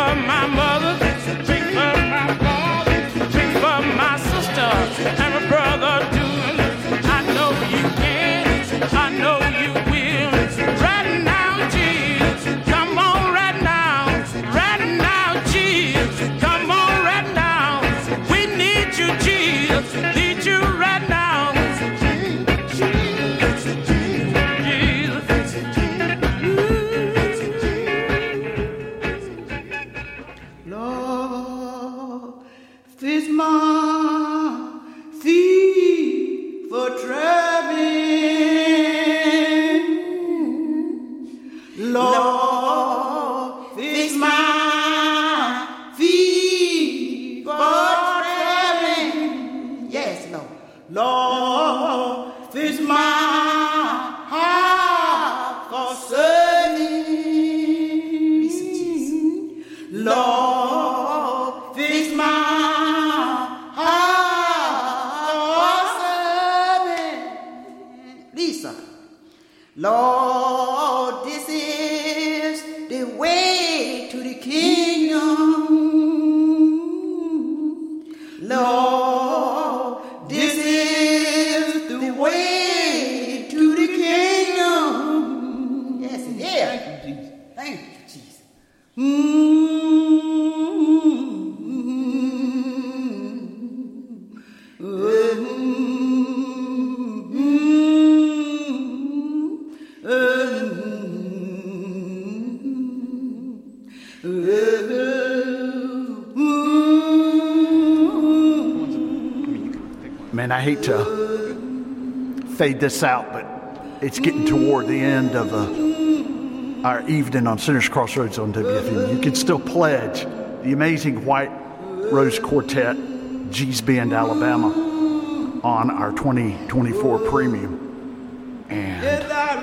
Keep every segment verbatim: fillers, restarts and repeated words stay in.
for my mother, drink for my father, drink for my sister and my brother too. I know you can, I know you will. Right now, Jesus, come on right now. Right now, Jesus, come on right now. We need you, Jesus, need you right now. This my thief for traveling, Lord, this my thief for traveling. Yes, Lord, Lord, this my heart for serving. Listen, Jesus, Lord, this my Lord, this is the way to the kingdom. Lord, this is the way to the kingdom. Yes, it is. Thank you, Jesus. Thank you, Jesus. Mm-hmm. Man, I hate to fade this out, but it's getting toward the end of uh, our evening on Sinners Crossroads on W F M. You can still pledge the amazing White Rose Quartet, G's Bend, Alabama, on our twenty twenty-four premium. And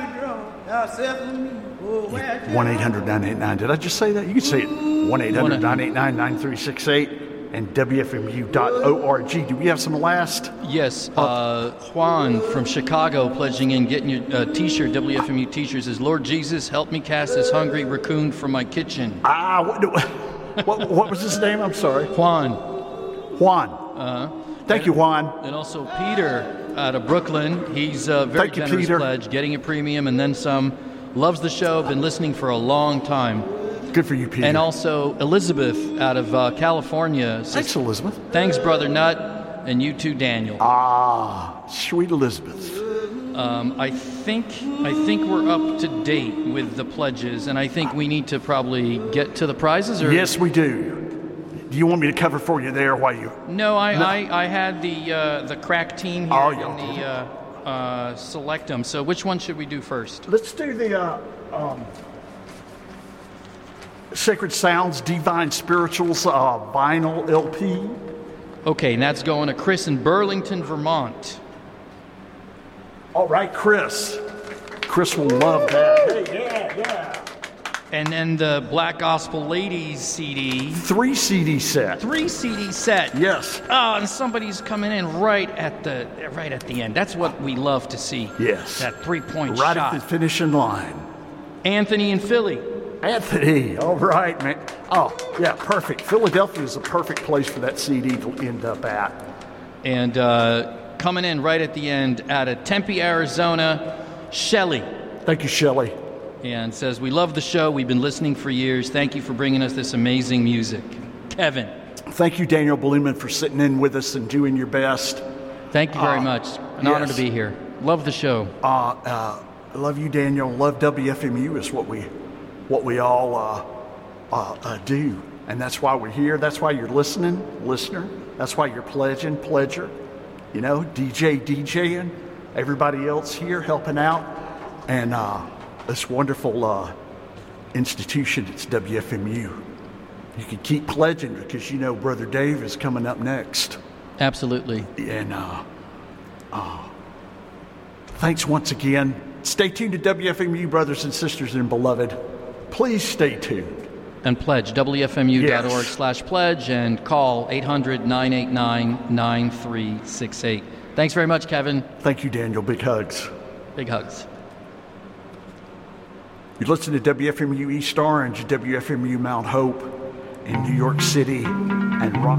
one eight hundred nine eight nine. Did I just say that? You can say it. one eight hundred nine eight nine nine three six eight. And W F M U dot org. Do we have some last? Yes. Uh, Juan from Chicago pledging in, getting your uh, T-shirt, W F M U T-shirt, says, Lord Jesus, help me cast this hungry raccoon from my kitchen. Ah, what, what, what was his name? I'm sorry. Juan. Juan. Uh-huh. Thank and, you, Juan. And also Peter out of Brooklyn. He's a very Thank you, generous Peter. pledge, getting a premium and then some. Loves the show, been listening for a long time. Good for you, Peter. And also Elizabeth out of uh, California. Says, thanks, Elizabeth. Thanks, Brother Nutt, and you too, Daniel. Ah, sweet Elizabeth. Um, I think I think we're up to date with the pledges, and I think we need to probably get to the prizes. Or yes, we do. Do you want me to cover for you there while you? No, I no. I, I had the uh, the crack team here oh, in the uh, uh, select them. So which one should we do first? Let's do the. Uh, um, Sacred Sounds, Divine Spirituals, uh, vinyl L P. Okay, and that's going to Chris in Burlington, Vermont. All right, Chris. Chris will love that. Hey, yeah, yeah. And then the Black Gospel Ladies C D. Three C D set. Three C D set. Yes. Oh, and somebody's coming in right at the right at the end. That's what we love to see. Yes. That three-point right shot. Right at the finishing line. Anthony in Philly. Anthony, all right, man. Oh, yeah, perfect. Philadelphia is a perfect place for that C D to end up at. And uh, coming in right at the end out of Tempe, Arizona, Shelley. Thank you, Shelley. And says, we love the show. We've been listening for years. Thank you for bringing us this amazing music. Kevin. Thank you, Daniel Blumen, for sitting in with us and doing your best. Thank you very uh, much. An yes. honor to be here. Love the show. Uh, uh, I love you, Daniel. Love W F M U is what we what we all uh, uh, uh, do. And that's why we're here. That's why you're listening, listener. That's why you're pledging, pledger. You know, D J, DJing. Everybody else here helping out. And uh, this wonderful uh, institution, it's W F M U. You can keep pledging because you know Brother Dave is coming up next. Absolutely. And uh, uh, thanks once again. Stay tuned to W F M U, brothers and sisters and beloved. Please stay tuned. And pledge, W F M U dot org yes. slash pledge, and call eight hundred, nine eight nine, nine three six eight. Thanks very much, Kevin. Thank you, Daniel. Big hugs. Big hugs. You're listening to W F M U East Orange, W F M U Mount Hope. in New York City and rock.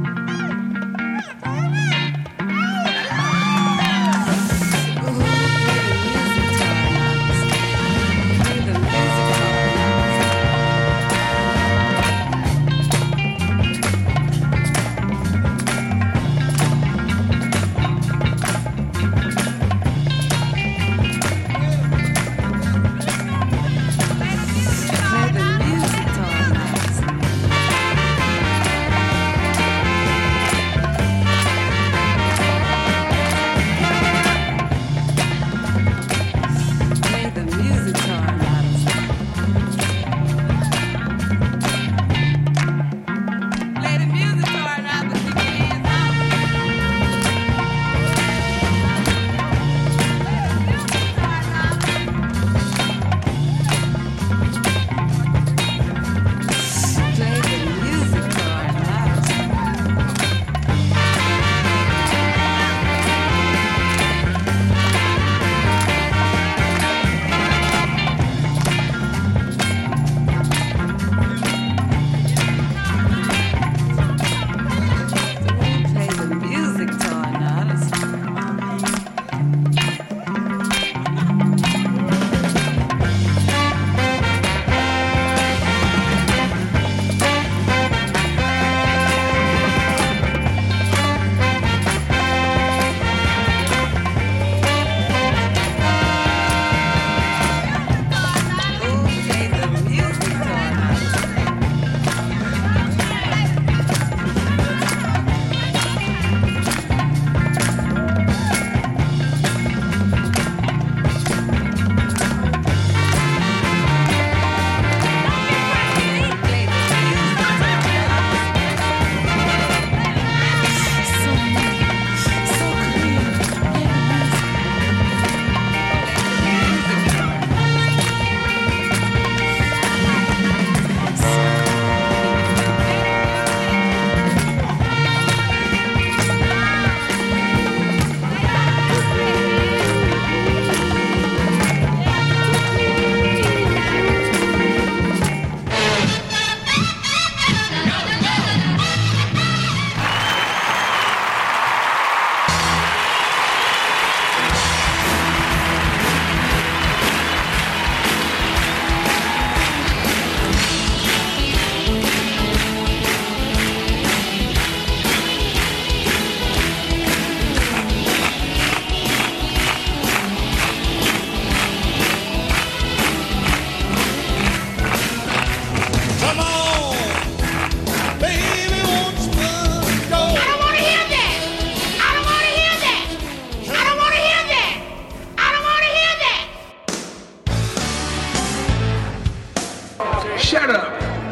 Shut up.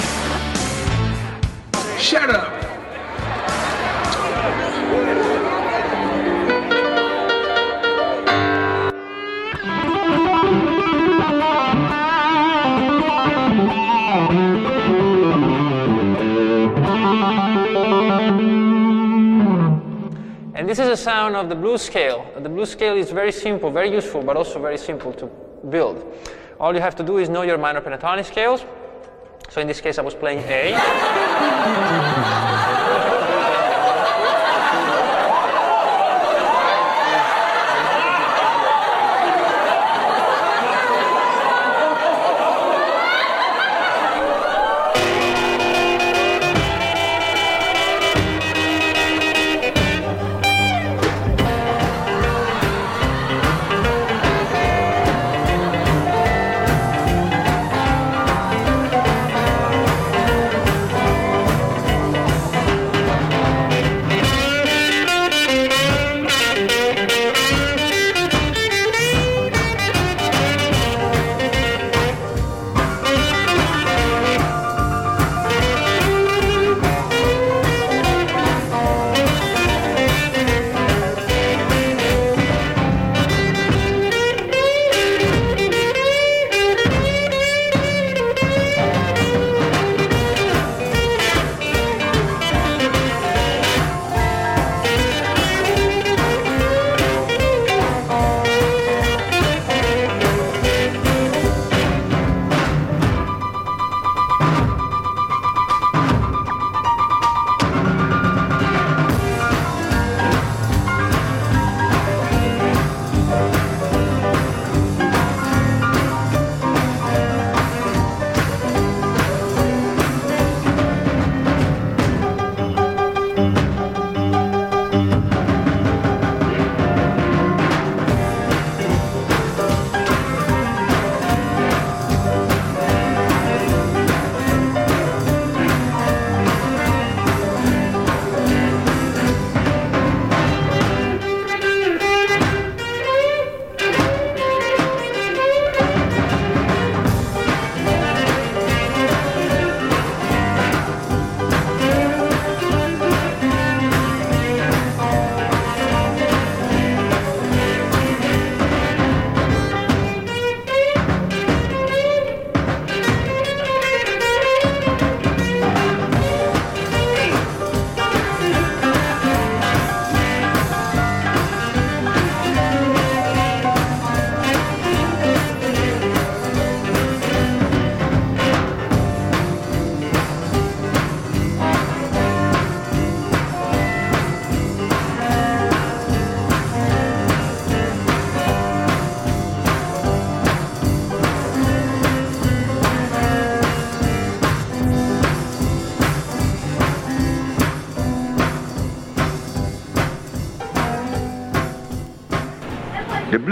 Shut up. And this is the sound of the blues scale. The blues scale is very simple, very useful, but also very simple to build. All you have to do is know your minor pentatonic scales. So in this case, I was playing A.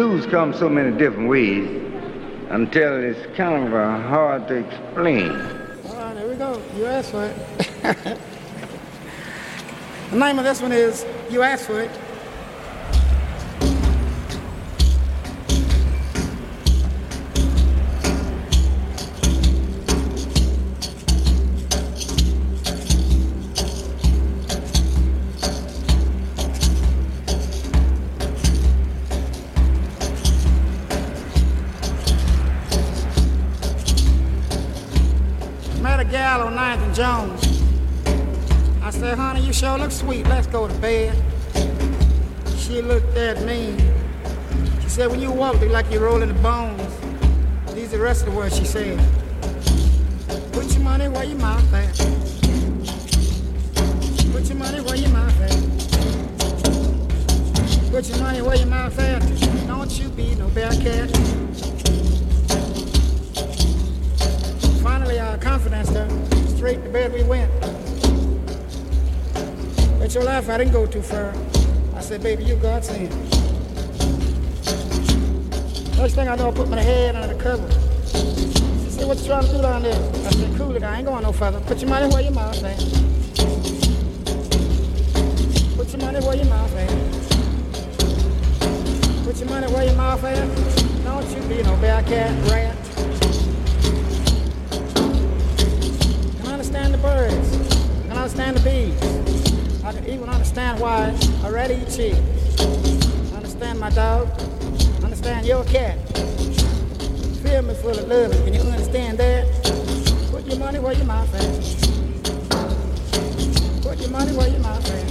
blues come so many different ways until it's kind of uh, hard to explain. All right, there we go. You asked for it. The name of this one is You Asked For It. Gal on ninth and Jones. I said, honey, you sure look sweet. Let's go to bed. She looked at me. She said, when you walk, they like you're rolling the bones. These are the rest of the words she said. Put your money where your mouth at. Put your money where your mouth at. Put your money where your mouth at. Don't you be no bear cat. Finally, our confidence there, straight to bed we went. But your life, I didn't go too far. I said, baby, you God's hand. Next thing I know, I put my head under the cover. She said, what you trying to do down there? I said, cool it, I ain't going no further. Put your money where your mouth at. Put your money where your mouth at. Put your money where your mouth at. Don't you be no bear cat rat. Understand the birds, I can understand the bees. I can even understand why I rather eat cheese. Understand my dog, understand your cat. Feel me full of love, can you understand that? Put your money where your mouth at. Put your money where your mouth at.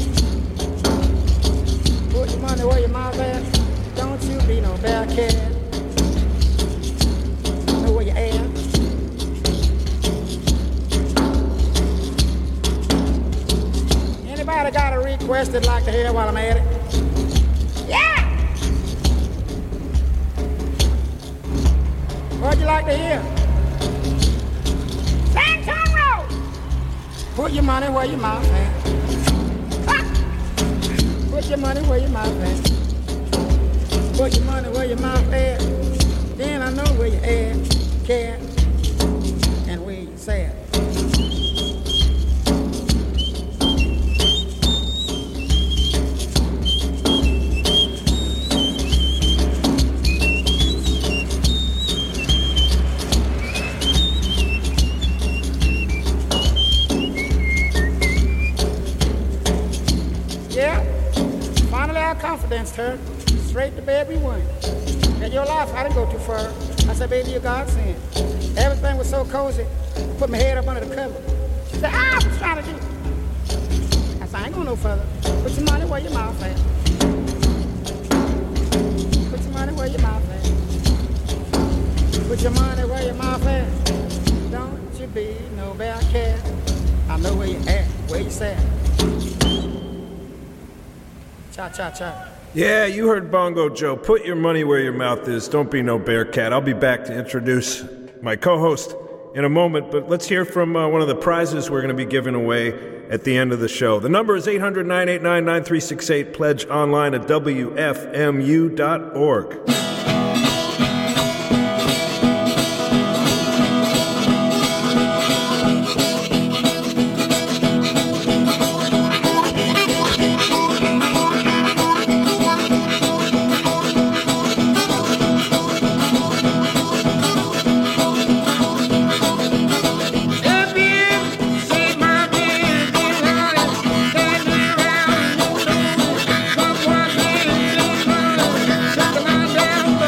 Put your money where your mouth at. Don't you be no bear cat. Know where you at. Anybody got a request they'd like to hear while I'm at it? Yeah! What'd you like to hear? Santon Road! Put your money where your mouth at. Ah! Put your money where your mouth at. Put your money where your mouth at. Then I know where you at, cat, and where you sad. Confidence her, straight to bed we went. In your life, I didn't go too far. I said, baby, you're God's hand. Everything was so cozy. I put my head up under the cover. She said, ah, what you trying to do? I said, I ain't going no further. Put your money where your mouth at. Put your money where your mouth at. Put your money where your mouth at. Don't you be no bear cat. I know where you at, where you at. Cha, cha, cha. Yeah, you heard Bongo Joe. Put your money where your mouth is. Don't be no bear cat. I'll be back to introduce my co-host in a moment, but let's hear from uh, one of the prizes we're going to be giving away at the end of the show. The number is eight hundred, nine eight nine, nine three six eight. Pledge online at W F M U dot org. Down.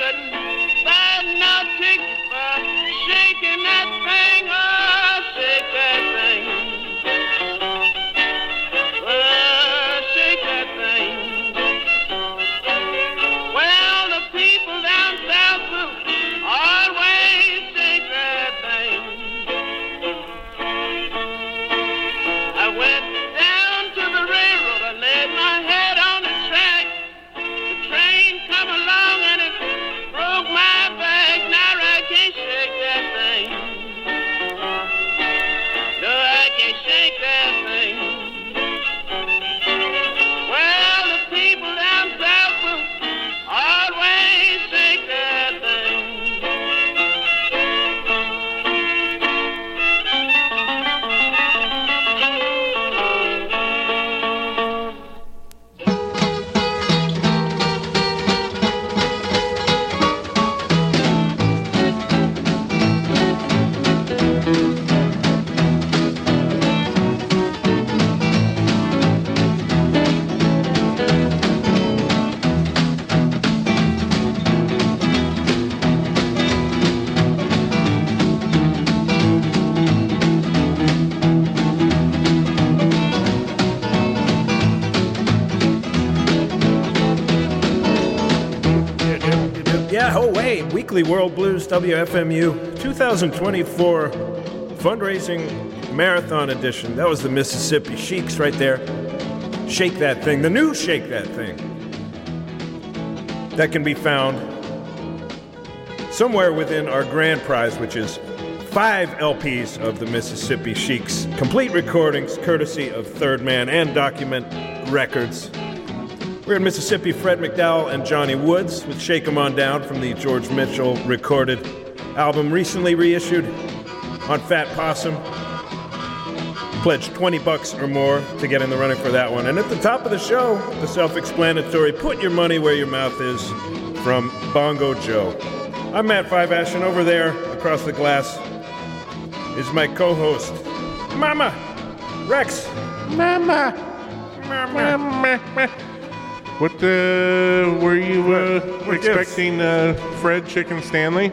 couldn't buy no ticket for shaking that thing. Oh, shake that thing. Oh, shake that thing. Well, the people down south will always shake that thing. I went down to the railroad, I laid my head on the track. The train come along and it broke my back. Now I can't shake that thing. No, I can't shake that thing. Well, the people down south will always shake that thing. Yeah, oh wait, Weekly World Blues W F M U twenty twenty-four fundraising marathon edition. That was the Mississippi Sheiks right there. Shake That Thing, the new Shake That Thing. That can be found somewhere within our grand prize, which is five L Ps of the Mississippi Sheiks. Complete recordings, courtesy of Third Man and Document Records. We're in Mississippi, Fred McDowell and Johnny Woods with Shake 'Em On Down from the George Mitchell recorded album, recently reissued on Fat Possum. Pledge twenty bucks or more to get in the running for that one. And at the top of the show, the self-explanatory Put Your Money Where Your Mouth Is from Bongo Joe. I'm Matt Five Ash, and over there, across the glass, is my co-host, Mama Rex. Mama. Mama. What uh, were you uh, What expecting, uh, Fred Chicken Stanley?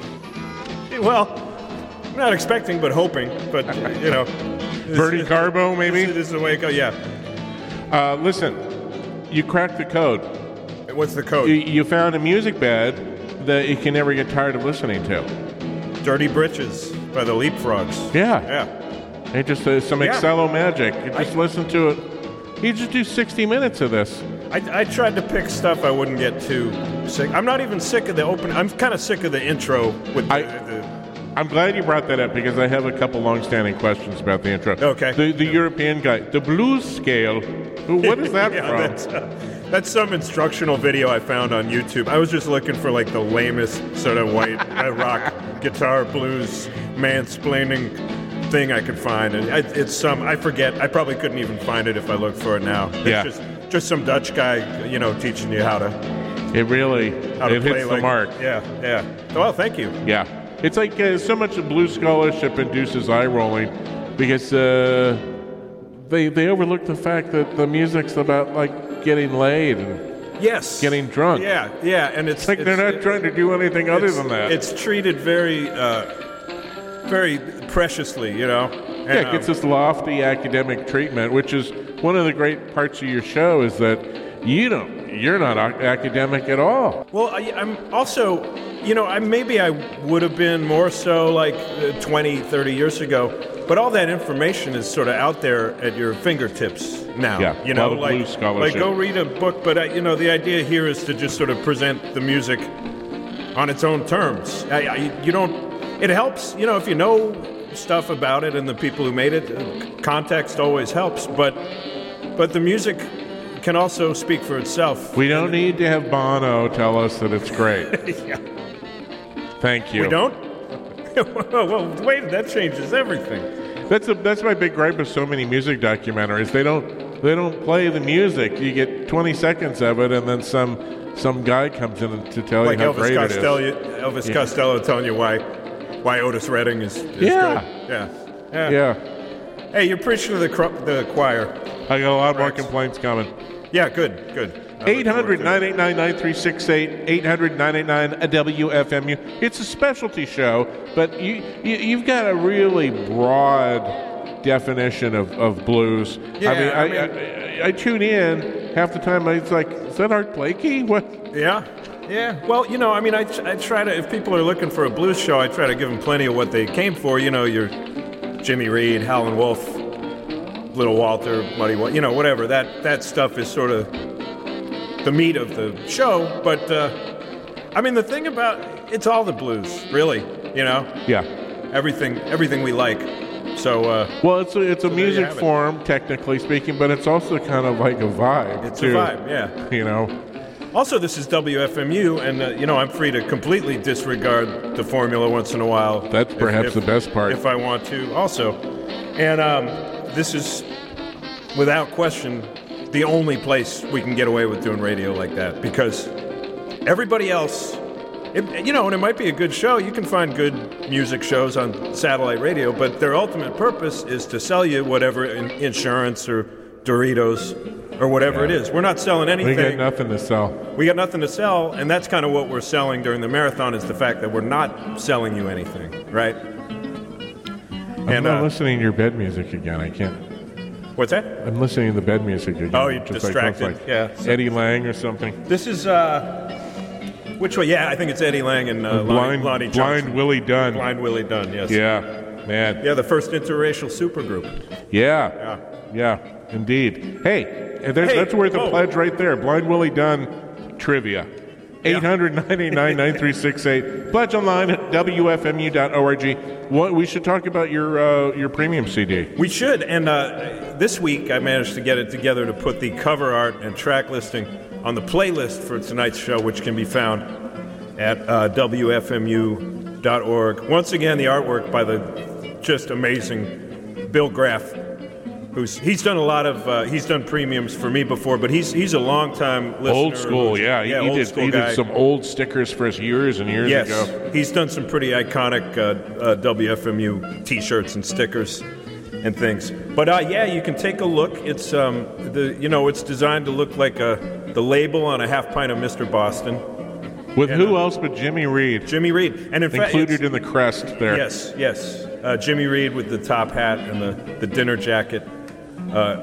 Well, I'm not expecting, but hoping. But, uh, you know. Bertie Carbo, maybe? This, this is the way it goes, yeah. Uh, listen, you cracked the code. What's the code? You, you found a music bed that you can never get tired of listening to. Dirty Britches by the Leapfrogs. Yeah. Yeah. It just uh, some Yeah. Excello magic. You just I- listen to it. You just do sixty minutes of this. I, I tried to pick stuff I wouldn't get too sick. I'm not even sick of the open. I'm kind of sick of the intro with the, I- the I'm glad you brought that up because I have a couple long-standing questions about the intro. Okay. The, the European guy, the blues scale. What is that yeah, from? That's, uh, that's some instructional video I found on YouTube. I was just looking for like the lamest sort of white uh, rock guitar blues mansplaining thing I could find, and I, it's some I forget. I probably couldn't even find it if I looked for it now. It's Yeah. just just some Dutch guy, you know, teaching you how to It really how to it play hits the like, mark. Yeah, yeah. Well, thank you. Yeah. It's like uh, so much of blues scholarship induces eye rolling because uh, they they overlook the fact that the music's about like getting laid and Yes. getting drunk. Yeah, yeah, and it's It's like they're it's- not trying to do anything other it's- than that. It's treated very, uh, very preciously, you know. And, yeah, it gets um, this lofty academic treatment, which is one of the great parts of your show is that you don't, you're not ac- academic at all. Well, I, I'm also, you know, I maybe I would have been more so like uh, twenty, thirty years ago, but all that information is sort of out there at your fingertips now. Yeah, you a know, lot of like, blues scholarship. like go read a book, but uh, you know, the idea here is to just sort of present the music on its own terms. I, I, you don't. It helps, you know, if you know stuff about it and the people who made it. uh, Context always helps, but but the music can also speak for itself. We don't need to have Bono tell us that it's great. yeah. Thank you. We don't? well, wait, that changes everything. That's a, that's my big gripe with so many music documentaries. They don't they don't play the music. You get twenty seconds of it, and then some some guy comes in to tell Like you how Elvis great Costello, it is. Elvis Yeah. Costello telling you why why Otis Redding is, is Yeah. good. Yeah. yeah. Yeah, Hey, you're preaching to the cro- the choir. I got a lot more Rex. complaints coming. Yeah, good, good. eight hundred, nine eight nine, nine three six eight, eight hundred, nine eight nine, W F M U. It's a specialty show, but you, you, you've got a really broad definition of, of blues. Yeah, I mean, I, I mean- I, I, I tune in, half the time it's like, is that Art Blakey? What? Yeah. Yeah, well, you know, I mean, I, I try to, if people are looking for a blues show, I try to give them plenty of what they came for. You know, your Jimmy Reed, Howlin' Wolf, Little Walter, Muddy Waters, you know, whatever. That that stuff is sort of the meat of the show. But, uh, I mean, the thing about, it's all the blues, really, you know? Yeah. Everything, everything we like. So, uh, Well, it's a, it's a So there you music have it. form, technically speaking, but it's also kind of like a vibe, it's too. a vibe, yeah. You know? Also, this is W F M U, and, uh, you know, I'm free to completely disregard the formula once in a while. That's if- perhaps if- the best part. If I want to, also. And um, this is, without question, the only place we can get away with doing radio like that, because everybody else, it, you know, and it might be a good show. You can find good music shows on satellite radio, but their ultimate purpose is to sell you whatever in, insurance or Doritos or whatever it is. We're not selling anything. We got nothing to sell. We got nothing to sell, and that's kind of what we're selling during the marathon, is the fact that we're not selling you anything, right? I'm And, not uh, listening to your bed music again. I can't. What's that? I'm listening to the bed music again. Oh, you're Just like- distracted. like Yeah. Eddie Lang or something. This is, uh, which one? Yeah, I think it's Eddie Lang and uh, Lonnie, Blind, Lonnie Blind Johnson. Willie Dunn. Blind Willie Dunn, yes. Yeah, man. Yeah, the first interracial supergroup. Yeah. Yeah. Yeah, indeed. Hey, there's, Hey, that's worth a oh. pledge right there. Blind Willie Dunn trivia. eight hundred, nine eight nine, nine three six eight. Pledge online at W F M U dot org. What, we should talk about your uh, your premium C D. We should, and uh, this week I managed to get it together to put the cover art and track listing on the playlist for tonight's show, which can be found at uh, W F M U dot org. Once again, the artwork by the just amazing Bill Graff, who's he's done a lot of uh, he's done premiums for me before, but he's he's a long time listener. Old school, who's- yeah. He, yeah, he old did, school he guy. did some old stickers for us years and years yes, ago. he's done some pretty iconic uh, uh, W F M U T-shirts and stickers and things. But uh, yeah, you can take a look. It's um, the you know it's designed to look like a the label on a half pint of Mister Boston. With And, who uh, else but Jimmy Reed? Jimmy Reed, and in fact, Included it's- in the crest there. Yes, yes. Uh, Jimmy Reed with the top hat and the, the dinner jacket. Uh,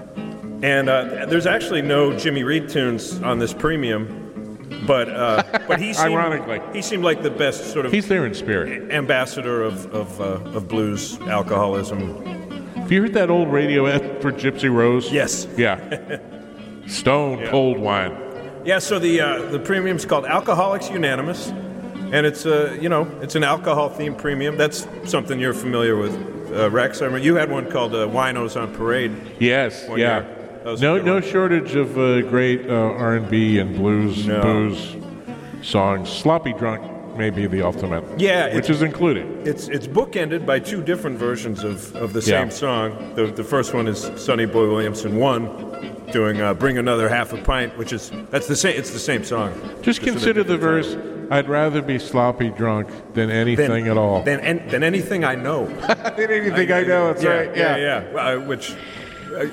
and uh, there's actually no Jimmy Reed tunes on this premium, but uh, but he seemed, Ironically. he seemed like the best sort of He's there in spirit. ambassador of of, uh, of blues alcoholism. Have you heard that old radio ad for Gypsy Rose? Yes. Yeah. Stone Yeah. cold wine. Yeah. So the uh, the premium's called Alcoholics Unanimous, and it's a you know it's an alcohol themed premium. That's something you're familiar with, uh, Rex. I remember you had one called uh, Winos on Parade. Yes, One yeah. year. That was a No, good no one. shortage of uh, great uh, R and B and blues, No. booze songs. Sloppy Drunk may be the ultimate. Yeah, which it's- is included. It's it's bookended by two different versions of, of the Yeah. same song. The the first one is Sonny Boy Williamson one, doing uh, "Bring Another Half a Pint," which is that's the same. It's the same song. Just in a consider the different verse. title. I'd rather be sloppy drunk than anything Than- at all. Than an- than anything I know. than anything I, know. That's yeah, right. yeah, yeah. Well, uh, which. Uh,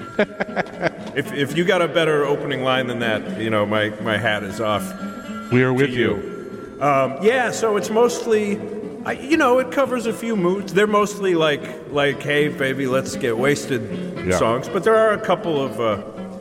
if if you got a better opening line than that, you know my, my hat is off. We are with to you. Um, yeah, so it's mostly, I, you know, it covers a few moods. They're mostly like, like, hey, baby, let's get wasted Yeah. songs. But there are a couple of, uh,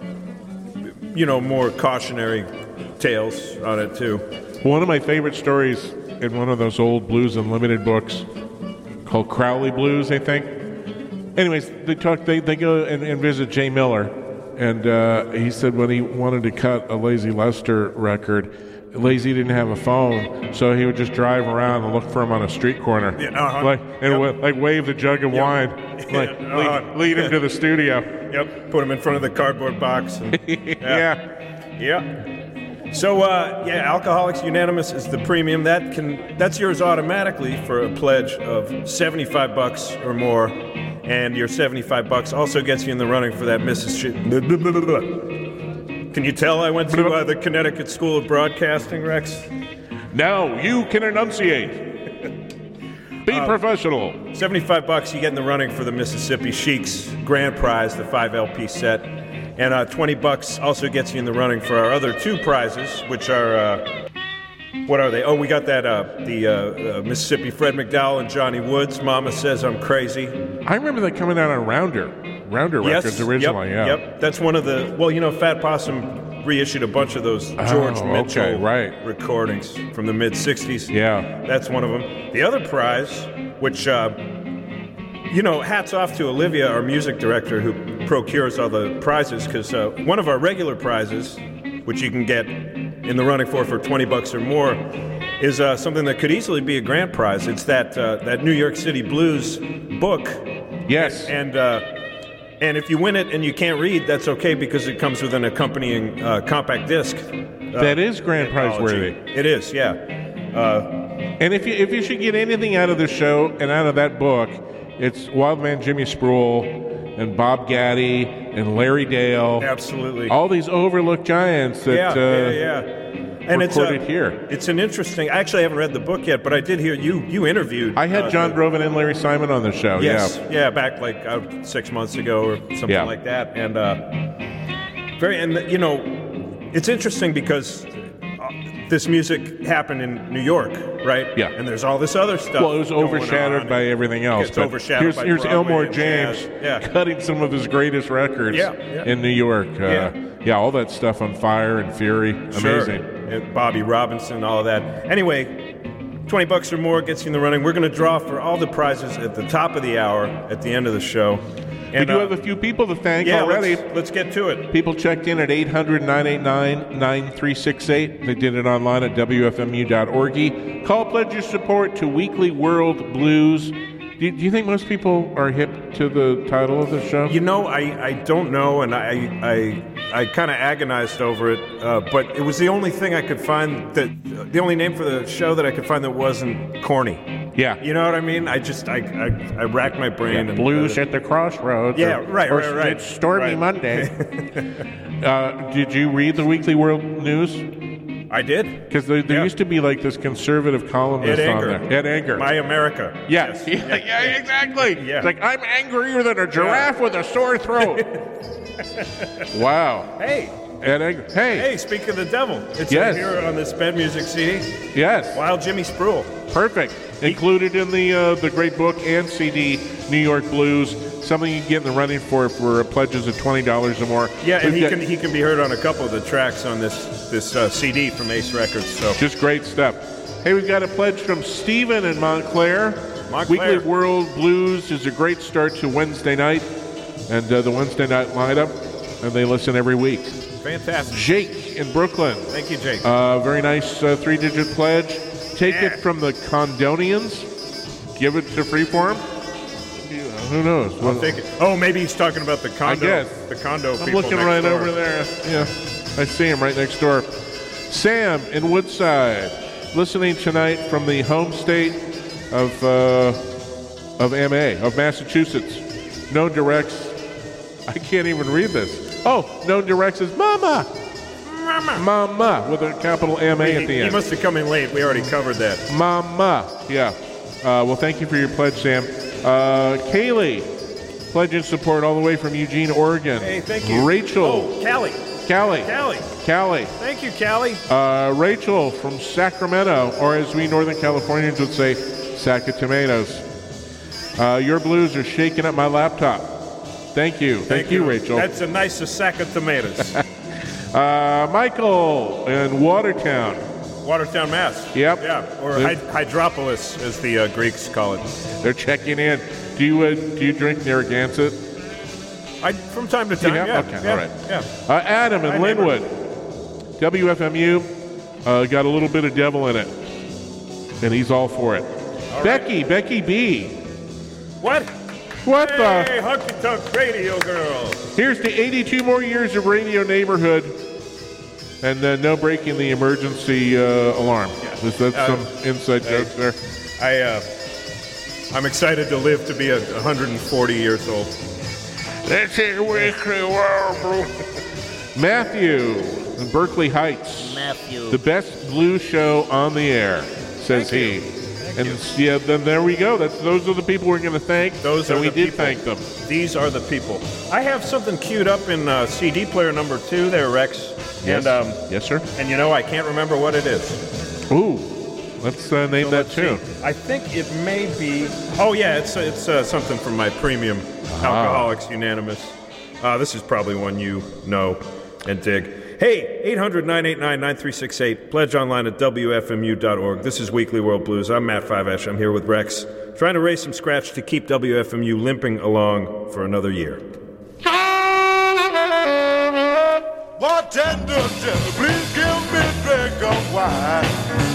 you know, more cautionary tales on it, too. One of my favorite stories in one of those old Blues Unlimited books called Crowley Blues, I think. Anyways, they talk. They, they go and, and visit Jay Miller, and uh, he said when he wanted to cut a Lazy Lester record, Lazy didn't have a phone, so he would just drive around and look for him on a street corner, Yeah, uh-huh. like and Yep. wa- like wave the jug of Yep. wine, like Uh-huh. lead, lead him to the studio. Yep, put them in front of the cardboard box. And, Yeah. Yeah. So uh, yeah, Alcoholics Unanimous is the premium. That can that's yours automatically for a pledge of seventy-five bucks or more, and your seventy-five bucks also gets you in the running for that Mississippi. Can you tell I went to uh, the Connecticut School of Broadcasting, Rex? Now you can enunciate. Be Um, professional. seventy-five bucks, you get in the running for the Mississippi Sheiks grand prize, the five L P set. And uh, twenty bucks also gets you in the running for our other two prizes, which are, uh, what are they? Oh, we got that, uh, the uh, uh, Mississippi Fred McDowell and Johnny Woods, Mama Says I'm Crazy. I remember that coming out on Rounder, Rounder Yes, Records originally, yep, yeah. Yep, that's one of the, well, you know, Fat Possum reissued a bunch of those George Oh, Mitchell okay, right. recordings from the mid-sixties. Yeah. That's one of them. The other prize, which, uh, you know, hats off to Olivia, our music director, who procures all the prizes, because uh, one of our regular prizes, which you can get in the running for for twenty bucks or more, is uh, something that could easily be a grand prize. It's that uh, that New York City Blues book. Yes. And uh, and if you win it and you can't read, that's okay, because it comes with an accompanying uh, compact disc. Uh, That is grand prize worthy. It is, yeah. Uh, And if you if you should get anything out of the show and out of that book, it's Wildman Jimmy Spruill and Bob Gaddy and Larry Dale. Absolutely. All these overlooked giants that yeah, uh, yeah, yeah. And it's recorded uh, here. It's an interesting. I actually haven't read the book yet, but I did hear you. You interviewed. I had uh, John the- Broven and Larry Simon on the show. Yes, Yeah. yeah, back like uh, six months ago or something Yeah. like that, and uh, very, and you know, it's interesting because uh, this music happened in New York, right? Yeah. And there's all this other stuff. Well, it was going overshadowed on. by everything else. It's but overshadowed here's, by here's Broadway Elmore and James jazz. Yeah. cutting some of his greatest records Yeah, yeah. in New York. Uh, Yeah. yeah, all that stuff on Fire and Fury. Amazing. Sure. And Bobby Robinson, all of that. Anyway, twenty bucks or more gets you in the running. We're going to draw for all the prizes at the top of the hour at the end of the show. We do have a few people to thank yeah, already. Let's, let's get to it. People checked in at eight hundred, nine eight nine, nine three six eight. They did it online at W F M U dot org. Call, pledge your support to Weekly World Blues. Do you, do you think most people are hip to the title of the show? You know, I, I don't know, and I I, I kind of agonized over it, uh, but it was the only thing I could find that the only name for the show that I could find that wasn't corny. Yeah. You know what I mean? I just I I, I racked my brain. Yeah, and, Blues uh, at the Crossroads. Yeah, or, right, or right, right. It's Stormy Right. Monday. uh, did you read the Weekly World News? I did. Because there, there Yeah. used to be like this conservative columnist Ed on Anger. there. Ed Anger. My America. Yes. Yes. Yeah, yeah, exactly. Yeah. It's like, I'm angrier than a giraffe with a sore throat. Wow. Hey. Ed Anger. Hey. Hey, speak of the devil. It's Yes. here on this Bed Music C D. Yes. Wild Jimmy Spruill. Perfect. Included in the uh, the great book and C D, New York Blues. Something you can get in the running for for pledges of twenty dollars or more. Yeah, and We've he got can he can be heard on a couple of the tracks on this this uh, C D from Ace Records. So just great stuff. Hey, we've got a pledge from Stephen in Montclair. Montclair. Weekly World Blues is a great start to Wednesday night, and uh, the Wednesday night lineup, and they listen every week. fantastic. Jake in Brooklyn. Thank you, Jake. Uh, very nice uh, three-digit pledge. Take Yeah. it from the Condonians. Give it to Freeform. Who knows? I'll take it. Oh, maybe he's talking about the condo. I guess. The condo I'm people looking next right door. over there. Yeah, I see him right next door. Sam in Woodside, listening tonight from the home state of uh, of M A of Massachusetts. Known directs. I can't even read this. Oh, known directs is Mama. Mama. Mama with a capital M A He, at the he end. must have come in late. We already covered that. Mama. Yeah. Uh, well, thank you for your pledge, Sam. Uh, Kaylee, pledge and support all the way from Eugene, Oregon. Hey, thank you. Rachel. Oh, Callie. Callie. Callie. Callie. Thank you, Callie. Uh, Rachel from Sacramento, or as we Northern Californians would say, Sac-a-tomatoes. Uh, your blues are shaking up my laptop. Thank you. Thank, you, Rachel. That's a nice sack of tomatoes. Uh, Michael in Watertown. Watertown, Mass. Yep. Yeah, or They're- Hyd- Hydropolis, as the uh, Greeks call it. They're checking in. Do you uh, do you drink Narragansett? I from time to time. Yeah? Yeah. Okay, yeah, all right. Yeah. Uh, Adam in Hi, neighbor. Linwood. W F M U uh, got a little bit of devil in it, and he's all for it. All Becky, Becky B. What? What Hey, the? Honky Tonk Radio Girl. Here's to eighty-two more years of Radio Neighborhood, and uh, no breaking the emergency uh, alarm. Is that Uh, some inside joke there? I, uh, I'm excited to live to be a one hundred forty years old. This is Weekly World Blues. Matthew in Berkeley Heights. Matthew. The best blues show on the air, says Thank he. you. Thank and yeah, then there we go. That's those are the people we're going to thank. Those and are we the did people. thank them. These are the people. I have something queued up in uh, C D player number two there, Rex. Yes. And, um, yes, sir. And you know, I can't remember what it is. Ooh, let's uh, name So that let's tune. see. I think it may be. Oh yeah, it's it's uh, something from my premium Alcoholics Unanimous. Uh, this is probably one you know and dig. Hey, eight hundred, nine eight nine, nine three six eight. Pledge online at W F M U dot org. This is Weekly World Blues. I'm Matt Fiveash. I'm here with Rex, trying to raise some scratch to keep W F M U limping along for another year. Bartender, tender, please give me a drink of wine.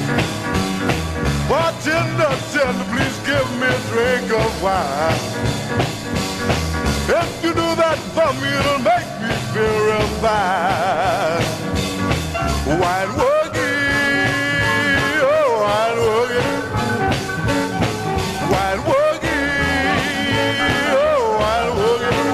Bartender, tender, please give me a drink of wine. If you do that for me, it'll make me feel real fine. Wine woogie, oh, wine woogie. Wine woogie, oh, wine woogie.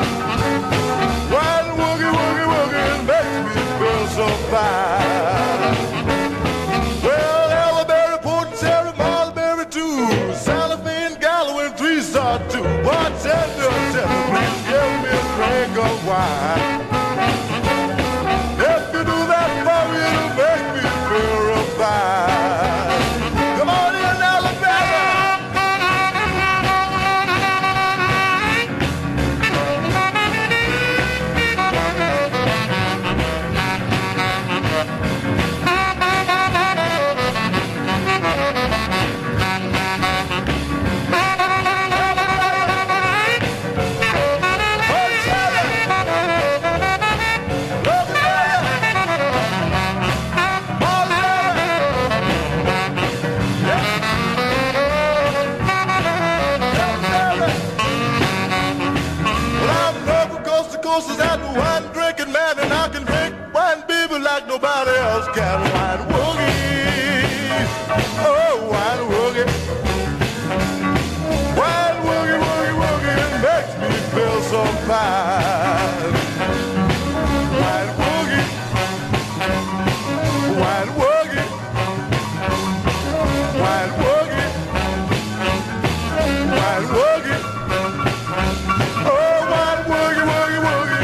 Wine woogie, woogie, woogie, it makes me feel so fine. Well, Elleberry, Port and Sarah, Marlberry too. Cellophane, Galloway, and three star too. Bartender, tender, please give me a drink of wine. If you do that for me, it'll make me feel real fine. Come on in, Alabama. Is that wine drinking man, and I can drink wine, baby, like nobody else can. Wine woogie, oh, wine woogie. Wine woogie, woogie, woogie, it makes me feel so fine. Wine woogie, wine woogie, wine woogie, wine woogie. Oh, wine woogie, woogie, woogie.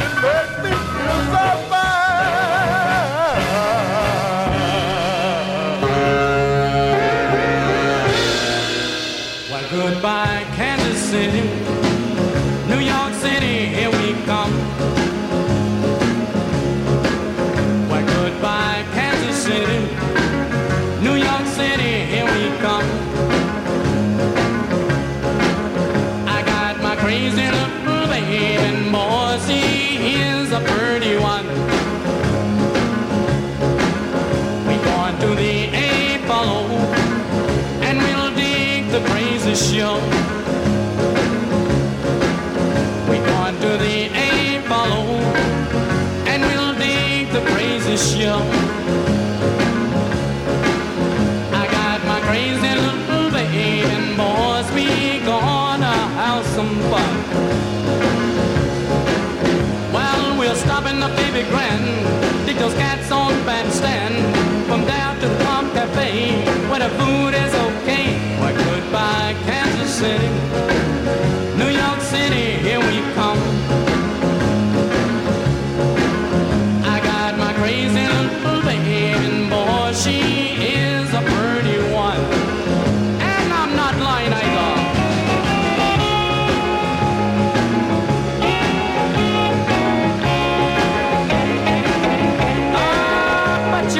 Goodbye, Kansas City, New York City, here we come. Why, goodbye, Kansas City, New York City, here we come. I got my crazy little baby, and boy, she is a pretty one. We going to the Apollo, and we'll dig the crazy show. We going to the Apollo, and we'll dig the crazy show. I got my crazy little baby, and boys, we gonna have some fun. Well, we'll stop in the Baby Grand, dig those cats on the bandstand, from down to the Palm Cafe, where the food is okay. Why, goodbye, Kansas City, New York City, here we come. I got my crazy little baby, and boy, she is a pretty one. And I'm not lying either. Ah, but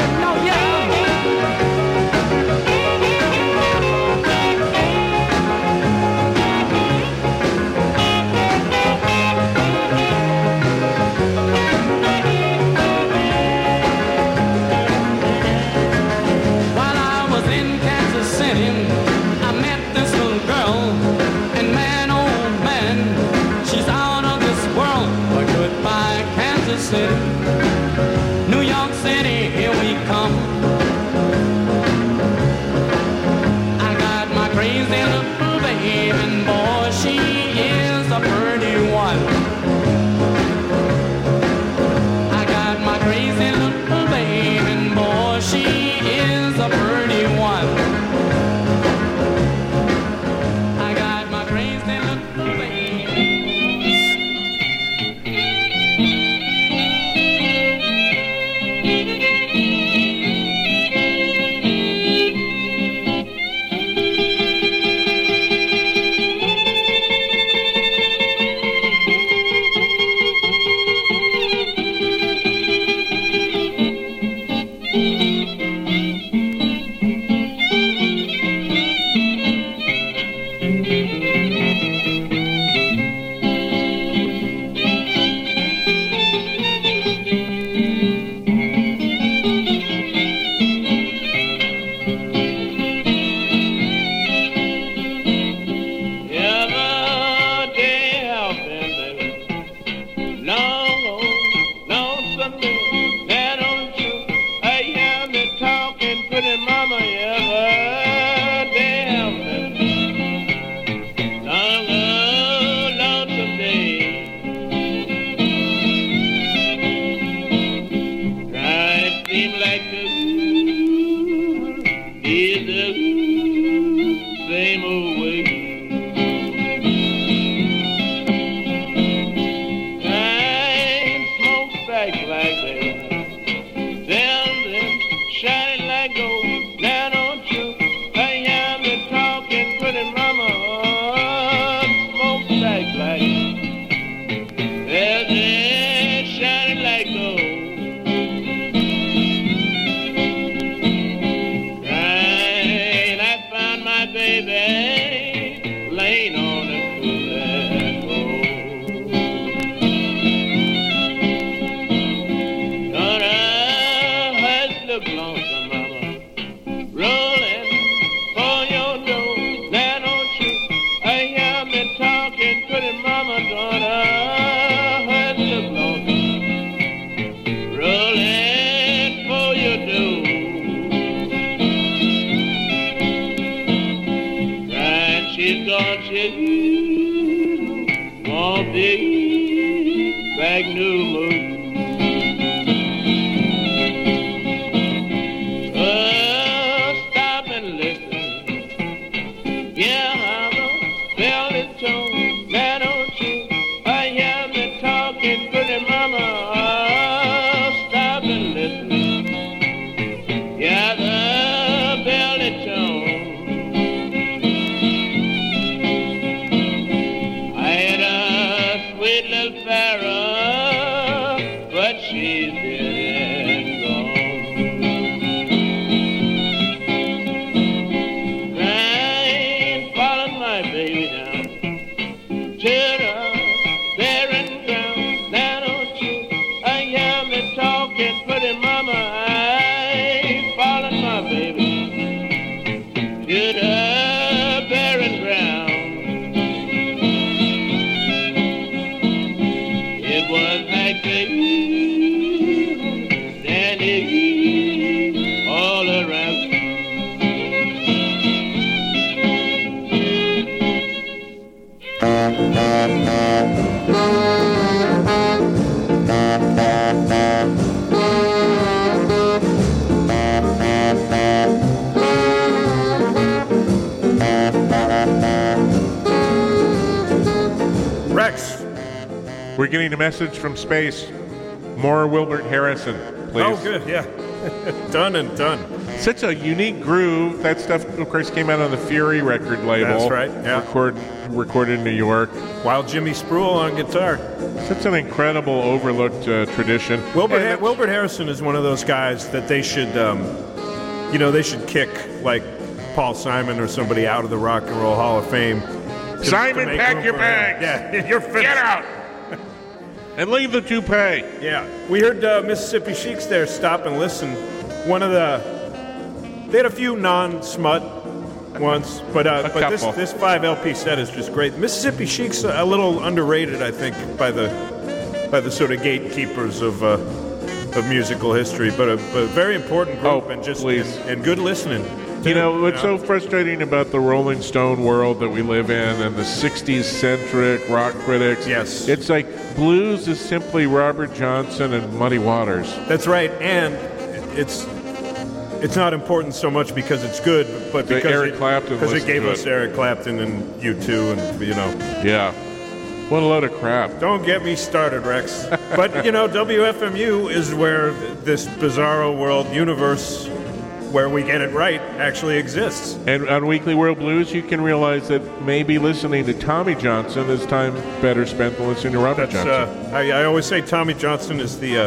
like gold. Now don't you think I'm the talking pretty mama? Smoke like black. Well, they're shining like gold. Right, I found my baby laying on the cooler road. Gonna hush look lonesome, mama, rolling for your door. Now don't you I hear me talking pretty mama, gonna hush look lonesome, rolling for your door. Right, she's gone, she's won't be back no more. Oh, stop and listen. Yeah, I'm a velvet tone. Now don't you I hear me talking pretty mama? Oh, stop and listen. Yeah, the velvet tone. I had a sweet little pharaoh, but she's dead and gone. Crying, followed my baby down to the barren ground. Now don't you I hear me talking pretty mama? I followed my baby to the barren ground. It was like the dandy all around. Rex. We're getting a message from space. More Wilbert Harrison, please. Oh, good, yeah. Done and done. Such a unique groove. That stuff, of course, came out on the Fury record label. That's right, yeah. Record, recorded in New York. While Jimmy Spruill on guitar. Such an incredible, overlooked uh, tradition. Wilbert, And ha- Wilbert Harrison is one of those guys that they should, um, you know, they should kick like Paul Simon or somebody out of the Rock and Roll Hall of Fame. to- Simon, to make pack room your for him. bags. Yeah, you're finished. Get out. And leave the toupee. Yeah, we heard uh, Mississippi Sheiks there stop and listen. One of the, they had a few non-smut ones, but uh, A but this couple. this five L P set is just great. Mississippi Sheiks a little underrated, I think, by the by the sort of gatekeepers of uh, of musical history, but a, but a very important group Oh, and just please. and, and good listening. You too, know, what's so frustrating about the Rolling Stone world that we live in and the sixties-centric rock critics? Yes. It's like blues is simply Robert Johnson and Muddy Waters. That's right, and it's it's not important so much because it's good, but The because Eric it, Clapton because it listened gave to us it. Eric Clapton and U two, and you know. Yeah. What a load of crap. Don't get me started, Rex. But you know, W F M U is where th- this bizarro world universe, where we get it right, actually exists. And on Weekly World Blues, you can realize that maybe listening to Tommy Johnson is time better spent than listening to Robert That's Johnson. uh, I, I always say Tommy Johnson is the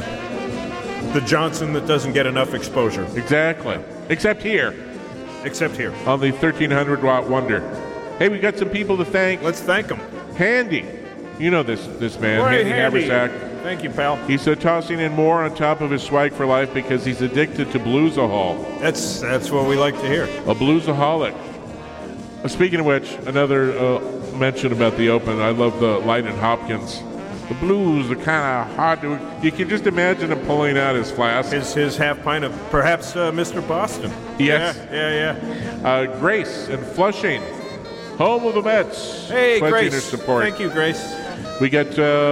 uh, the Johnson that doesn't get enough exposure. Exactly. Except here Except here. on the thirteen hundred watt Wonder. Hey, we got some people to thank. Let's thank him. Handy. You know this this man, Right, Handy Handy. Haversack. Thank you, pal. He's uh, tossing in more on top of his swag for life because he's addicted to bluesahol. That's that's what we like to hear. A bluesaholic. Uh, speaking of which, another uh, mention about the Open. I love the Light and Hopkins. The blues are kind of hard to. You can just imagine him pulling out his flask. His his half pint of perhaps uh, Mister Boston. Yes. Yeah, yeah, yeah. Uh, Grace in Flushing, home of the Mets. Hey, pledging Grace. her support. Thank you, Grace. We got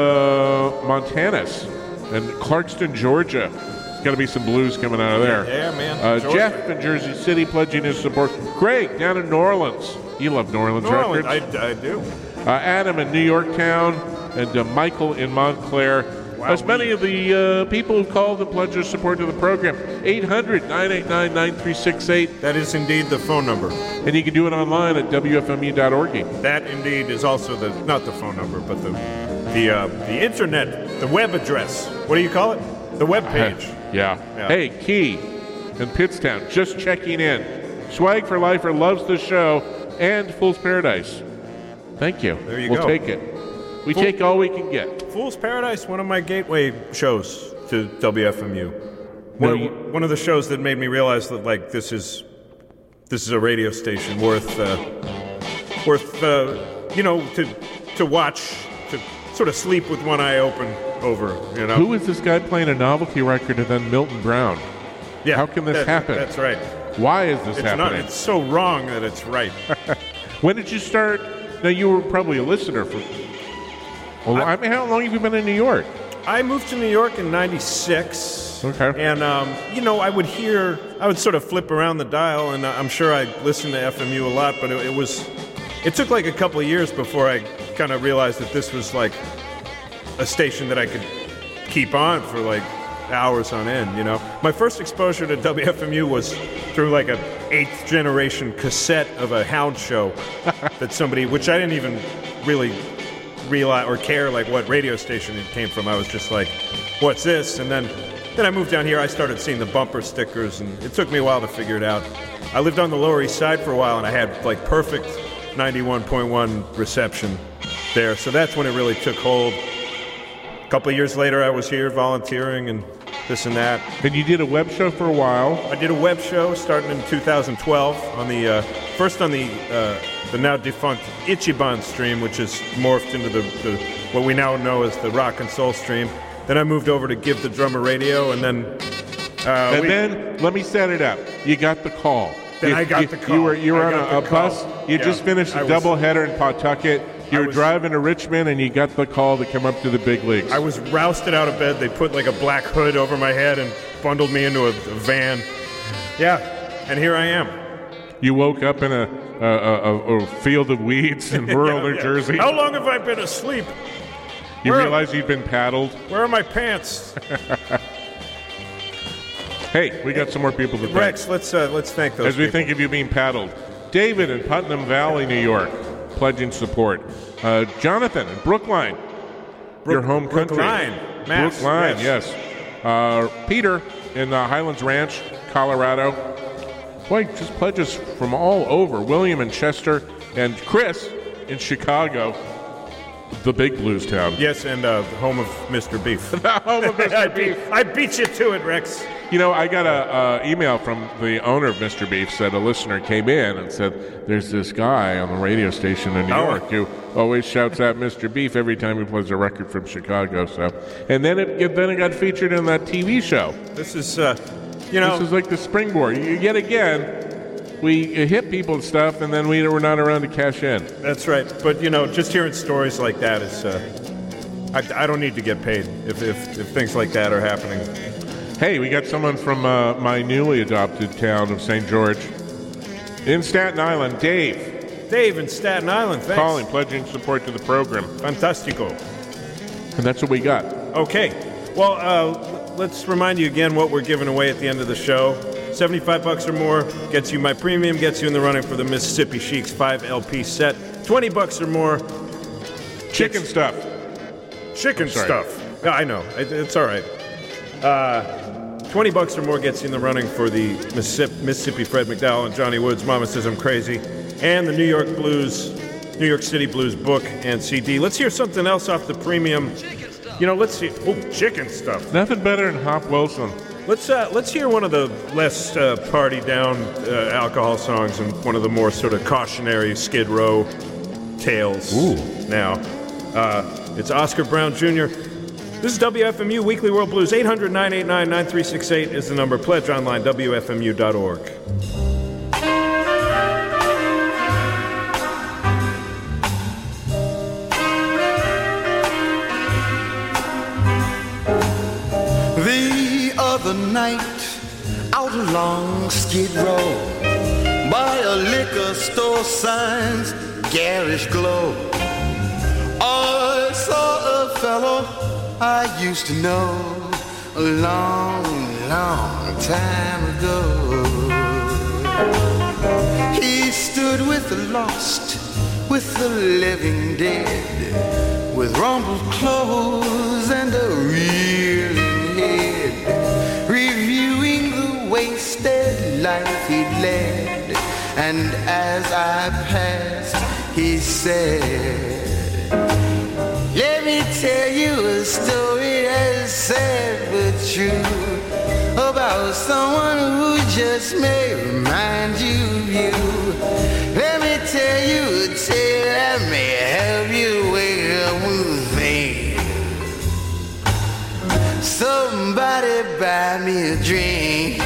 uh, Montanus and Clarkston, Georgia. There's got to be some blues coming out of there. Yeah, man. Uh, Georgia. Jeff in Jersey City pledging his support. Greg down in New Orleans. You love New Orleans New Orleans, records. I, I do. Uh, Adam in New York Town and uh, Michael in Montclair. as many of the uh, people who've called and pledged their support to the program. eight hundred, nine eight nine, nine three six eight. That is indeed the phone number. And you can do it online at W F M U dot org. That indeed is also the, not the phone number, but the the uh, the internet, the web address. What do you call it? The web page. Yeah. yeah. Hey, Key in Pittstown, just checking in. Swag for Lifer loves the show and Fool's Paradise. Thank you. There you we'll go. We'll take it. We Fool- take all we can get. Fool's Paradise, one of my gateway shows to W F M U. One, no, of, you- one of the shows that made me realize that like this is this is a radio station worth uh, worth uh, you know to to watch, to sort of sleep with one eye open over. You know, who is this guy playing a novelty record and then Milton Brown? Yeah, how can this that, happen? That's right. Why is this it's happening? Not, it's so wrong that it's right. When did you start? Now, you were probably a listener for... Well, I, I mean, how long have you been in New York? I moved to New York in ninety-six. Okay. And, um, you know, I would hear... I would sort of flip around the dial, and I'm sure I listened to F M U a lot, but it, it was... It took like a couple of years before I kind of realized that this was like a station that I could keep on for like hours on end, you know. My first exposure to W F M U was through like a eighth generation cassette of a Hound show that somebody, which I didn't even really realize or care like what radio station it came from. I was just like, what's this? And then then I moved down here. I started seeing the bumper stickers, and it took me a while to figure it out. I lived on the Lower East Side for a while, and I had like perfect ninety-one point one reception there. So that's when it really took hold. A couple of years later, I was here volunteering and this and that. And you did a web show for a while. I did a web show starting in two thousand twelve on the uh, first on the uh, the now defunct Ichiban stream, which is morphed into the, the what we now know as the Rock and Soul stream. Then I moved over to Give the Drummer Radio, and then uh, and we, then let me set it up. You got the call. Then you, I got you, the call. You were you were I on got a, a the bus. call. You Yeah, just finished a I was- doubleheader in Pawtucket. You I were was- driving to Richmond, and you got the call to come up to the big leagues. I was rousted out of bed. They put like a black hood over my head and bundled me into a, a van. Yeah, and here I am. You woke up in a a, a, a field of weeds in rural Yeah, New yeah. Jersey. How long have I been asleep? You Where- realize you've been paddled. Where are my pants? Hey, we got some more people to thank. Rex, let's uh, let's thank those As we people. think of you being paddled. David in Putnam Valley, New York, pledging support. Uh, Jonathan in Brookline, your home country. Brookline, Mass, Brookline, yes. yes. Uh, Peter in uh, Highlands Ranch, Colorado. Boy, just pledges from all over. William in Chester, and Chris in Chicago, the big blues town. Yes, and uh, home of Mister Beef. The home of Mister I Beef. Beat, I beat you to it, Rex. You know, I got a, a email from the owner of Mister Beef. Said a listener came in and said, "There's this guy on the radio station in New Oh. York who always shouts out Mister Beef every time he plays a record from Chicago." So, and then it, it then it got featured in that T V show. This is, uh, you know, This is like the springboard. You, yet again, we hit people and stuff, and then we we're not around to cash in. that's right. But you know, just hearing stories like that is, uh, I, I don't need to get paid if, if if things like that are happening. Hey, we got someone from uh, my newly adopted town of Saint George in Staten Island, Dave. Dave in Staten Island, thanks. Calling, pledging support to the program. Fantastico. And that's what we got. Okay. Well, uh, let's remind you again what we're giving away at the end of the show. seventy-five bucks or more gets you my premium, gets you in the running for the Mississippi Sheiks five L P set. twenty bucks or more. Chicken gets- stuff. Chicken I'm sorry. stuff. Yeah, I know. It, it's all right. Uh, twenty bucks or more gets you in the running for the Mississippi, Mississippi Fred McDowell and Johnny Woods' Mama Says I'm Crazy, and the New York Blues, New York City Blues book and C D. Let's hear something else off the premium. You know, let's see. Oh, chicken stuff. Nothing better than Hop Wilson. Let's uh, let's hear one of the less uh, party down uh, alcohol songs and one of the more sort of cautionary Skid Row tales. Ooh. Now, uh, it's Oscar Brown Junior This is W F M U Weekly World Blues. eight hundred, nine eight nine, nine three six eight is the number. Pledge online, W F M U dot org. The other night, out along Skid Row, by a liquor store sign's garish glow, I saw a fellow I used to know a long, long time ago. He stood with the lost, with the living dead, with rumpled clothes and a reeling head, reviewing the wasted life he'd led. And as I passed, he said, let me tell you a story as sad but true, about someone who just may remind you of you. Let me tell you a tale that may help you wake up with things. Somebody buy me a drink.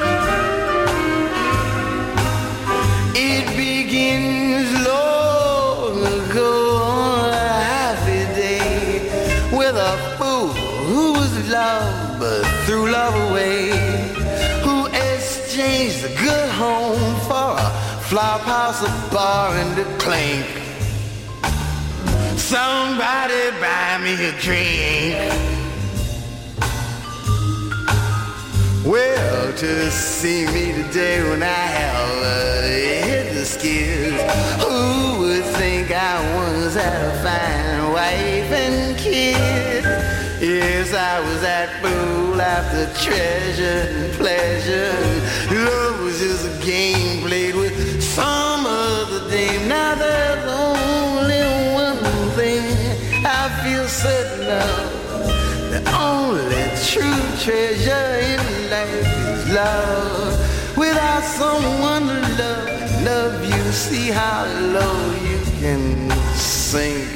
It begins long ago on a happy day, with a fool who was loved but threw love away, who exchanged a good home for a flop house, a bar, and a clink. Somebody buy me a drink. Well, to see me today when I have uh, hit the skids, who would think I once had a fine wife and kid? Yes, I was that fool after treasure and pleasure. Love was just a game played with some other dame. Now there's only one thing I feel certain of. The only true treasure in life is love. Without someone to love, love you, see how low you can sink.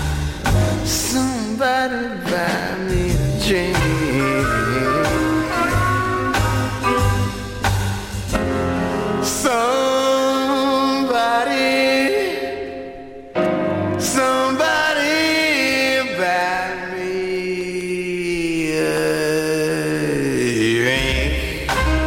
Somebody buy me a drink. Somebody, somebody buy me a drink.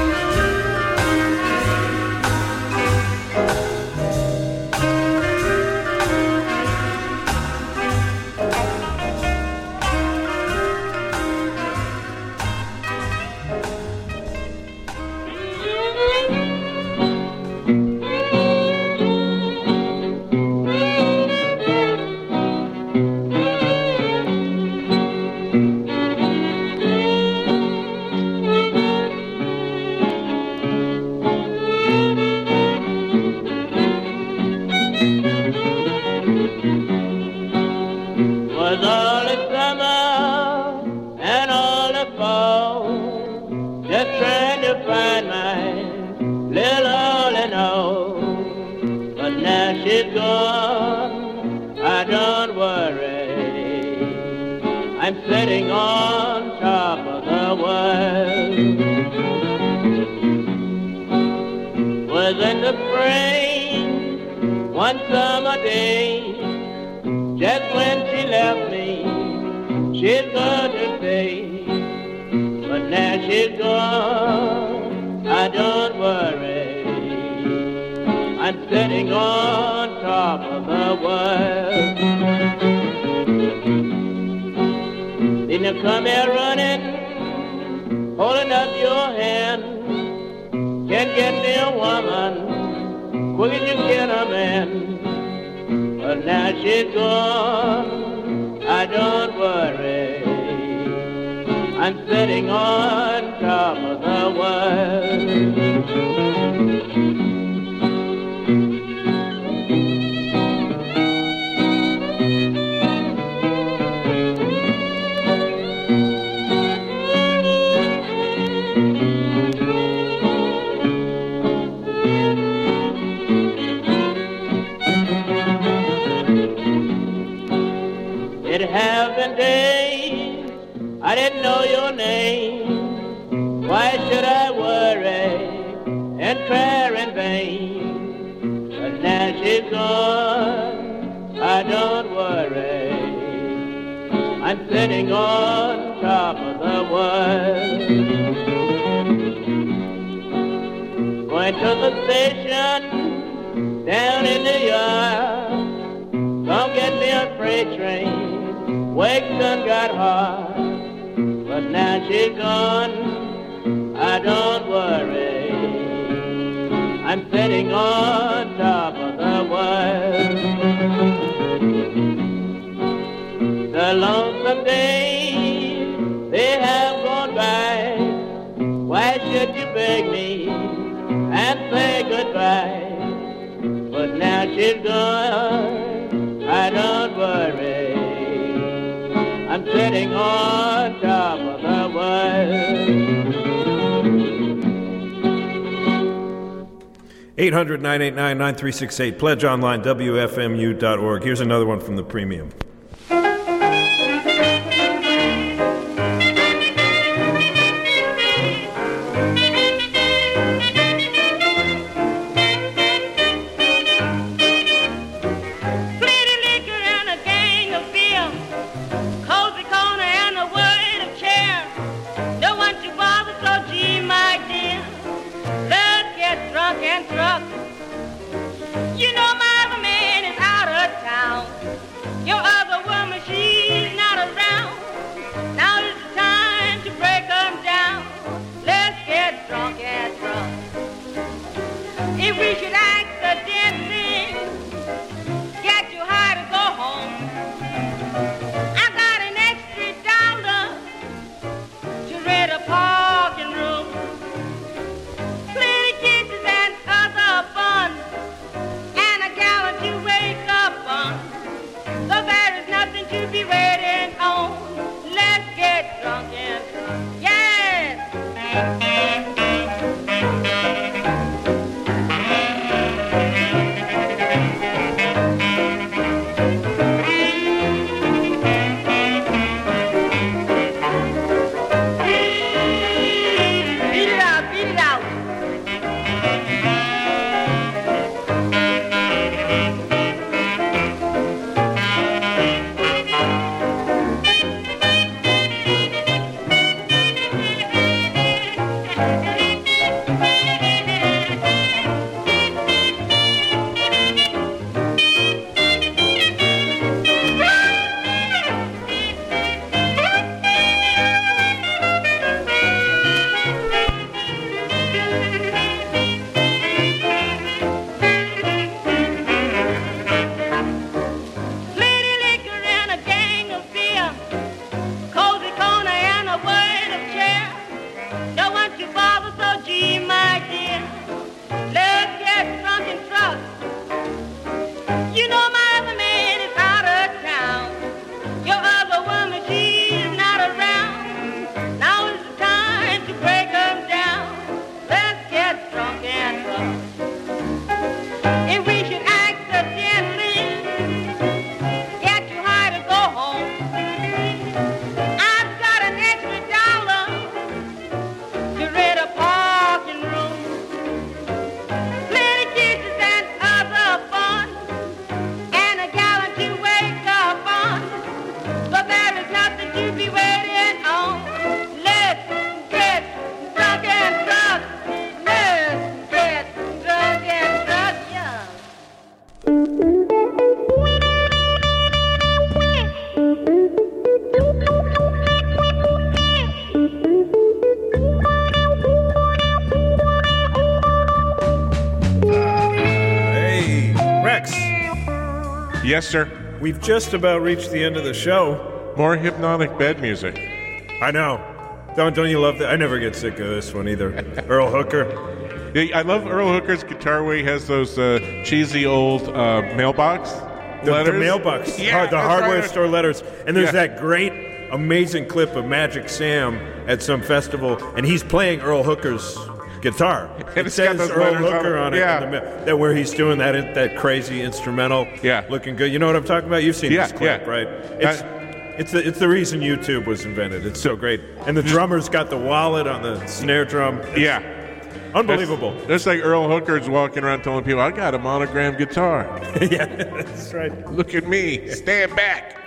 Sitting on top of the world. Was in the spring, one summer day, just when she left me, she's good to stay. But now she's gone, I don't worry. I'm sitting on top of the world. You come here running, holding up your hand. Can't get me a woman, quick as you get a man. But now she's gone, I don't worry. I'm sitting on top of the world. Have been days I didn't know your name. Why should I worry and cry in vain? But now she's gone, I don't worry. I'm sitting on top of the world. Going to the station down in the yard. Come get me a freight train. Wake done got hard. but now she's gone. I don't worry. I'm sitting on top of the world. The lonesome days, they have gone by. Why should you beg me and say goodbye? But now she's gone, I don't worry. I'm sitting on top of the world. eight hundred, nine eight nine, nine three six eight. Pledge online, W F M U dot org. Here's another one from the premium. Yes, sir. We've just about reached the end of the show. More hypnotic bed music. I know. Don't don't you love that? I never get sick of this one either. Earl Hooker. Yeah, I love Earl Hooker's guitar where he has those uh, cheesy old uh, mailbox the, letters. The mailbox. Yeah, the hardware right. store letters. And there's yeah. that great, amazing clip of Magic Sam at some festival, and he's playing Earl Hooker's guitar. And it says Earl Hooker on, on it. Yeah. In the, that where he's doing that that crazy instrumental. Yeah. Looking good. You know what I'm talking about? You've seen yeah, this clip, yeah. right? It's, I, it's the it's the reason YouTube was invented. It's so great. And the drummer's got the wallet on the snare drum. It's yeah. Unbelievable. That's, that's like Earl Hooker's walking around telling people, I got a monogram guitar. Yeah, that's right. Look at me. Stand back.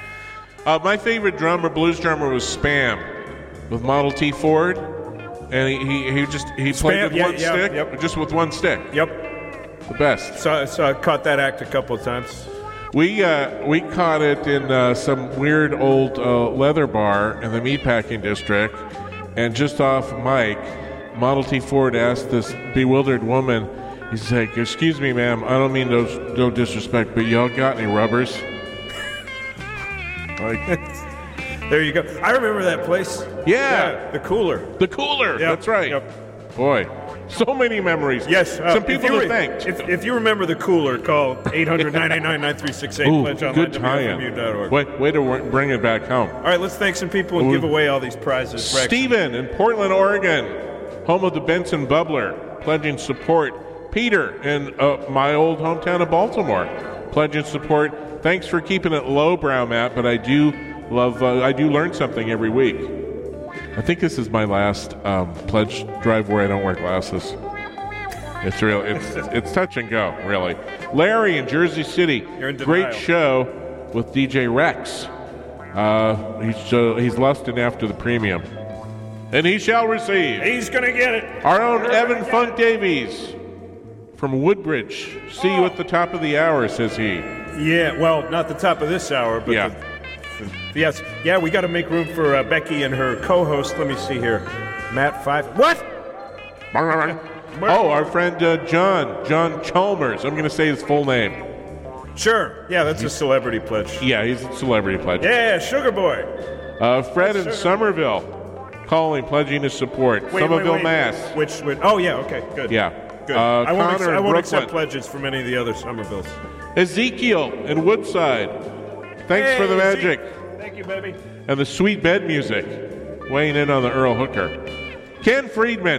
Uh, my favorite drummer, blues drummer, was Spam with Model T Ford. And he, he, he just he Spam, played with yeah, one yeah, stick, yep. just with one stick. Yep. The best. So, so I caught that act a couple of times. We uh, we caught it in uh, some weird old uh, leather bar in the meatpacking district, and just off mic, Model T Ford asked this bewildered woman, he's like, "Excuse me, ma'am, I don't mean no, no disrespect, but y'all got any rubbers?" Like, there you go. I remember that place. Yeah. yeah the cooler. The cooler. Yep. That's right. Yep. Boy, so many memories. Yes. Uh, Some people to re- thank. If, if you remember the cooler, call eight hundred, nine eight nine, nine three six eight. Ooh, Pledge online, good W F M U tie-in. dot org. Way, way to w- bring it back home. All right, let's thank some people and Ooh. give away all these prizes. Rex. Stephen in Portland, Oregon, home of the Benson Bubbler, pledging support. Peter in uh, my old hometown of Baltimore, pledging support. Thanks for keeping it lowbrow, Matt, but I do love, uh, I do learn something every week. I think this is my last um, pledge drive where I don't wear glasses. It's real. It's it's touch and go, really. Larry in Jersey City, You're in great denial. show with D J Rex. Uh, he's uh, he's lusting after the premium, and he shall receive. He's gonna get it. Our own Evan Funk Davies from Woodbridge. See you at the top of the hour, says he. Yeah, well, not the top of this hour, but Yeah. the, the, yes, yeah, we got to make room for uh, Becky and her co-host. Let me see here, Matt Five. What? Oh, our friend uh, John, John Chalmers. I'm going to say his full name. Sure. Yeah, that's a celebrity pledge. Yeah, he's a celebrity pledge. Yeah, Sugar Boy. Uh, Fred in Sugar. Somerville, calling, pledging his support. Wait, Somerville, wait, wait. Mass. Which, which? Oh, yeah. Okay, good. Yeah. Good. Uh, I won't, ex- Connor I in won't accept Brooklyn. pledges from any of the other Somervilles. Ezekiel in Woodside. Thanks Hey, for the Zeke. magic. Thank you, baby. And the sweet bed music. Weighing in on the Earl Hooker. Ken Friedman.